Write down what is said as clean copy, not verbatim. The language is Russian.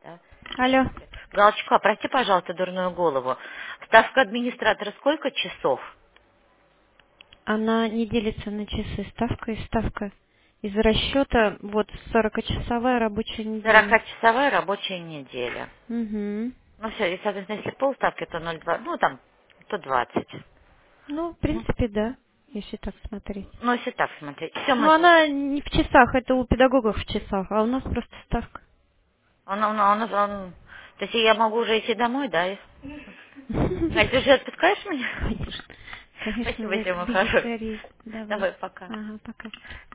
Да. Алло. Галочка, прости, пожалуйста, дурную голову. Ставка администратора сколько часов? Она не делится на часы. Ставка и ставка. Из расчета вот 40-часовая рабочая неделя. 40-часовая рабочая неделя. Угу. Ну все, и, соответственно, если полставки, то 0,2, ну там, то 20. Ну, в Ну, принципе, да, если так смотреть. ну, если так смотреть. Все, Но мы она не в часах, это у педагогов в часах, а у нас просто ставка. То есть я могу уже идти домой, да? А ты уже отпускаешь меня? Конечно. Конечно, Спасибо вы тебе, мой хороший. вегетарист. Давай. Давай, пока. Ага, пока.